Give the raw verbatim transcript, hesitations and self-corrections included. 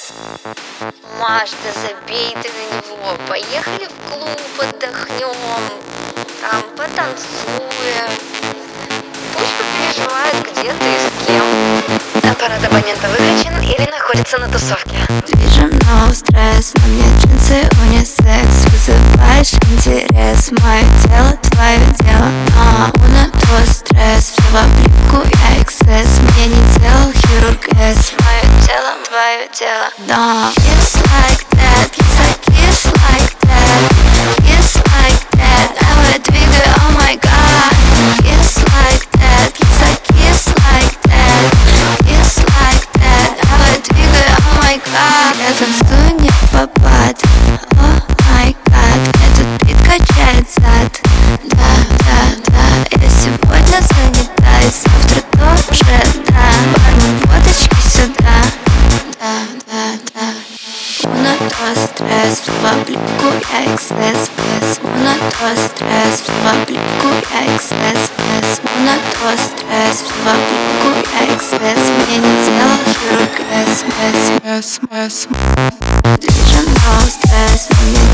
Маш, да забей ты на него. Поехали в клуб, отдохнем, там потанцуем. Пусть попереживает, где ты и с кем. Аппарат абонента выключен или находится на тусовке. Вижу много стресс, на мне джинсы унисекс. Вызываешь интерес, мое тело, твое дело. А, уна, то стресс, все в облипку, я эксцесс. Мне не делал хирург С. Мое тело, твое дело. Да, kiss like that, kiss I kiss like that, kiss like that. Давай двигай, oh my god. Kiss like that, kiss I kiss like that, kiss like that. Давай двигай, oh my god. Я танцую не в попад, oh my god. Этот бит качает зад. Да, да, да, я сегодня занята, и завтра тоже, да. Парни, водочки сюда. Да, да, да. Уна, то стресс, в облипку, я эксцесс, без. Уна, то стресс, в облипку, я эксцесс, без. Уна, то стресс, в облипку, я эксцесс. Мне не делал хирург С, без, без, без. Движем, но стресс, на мне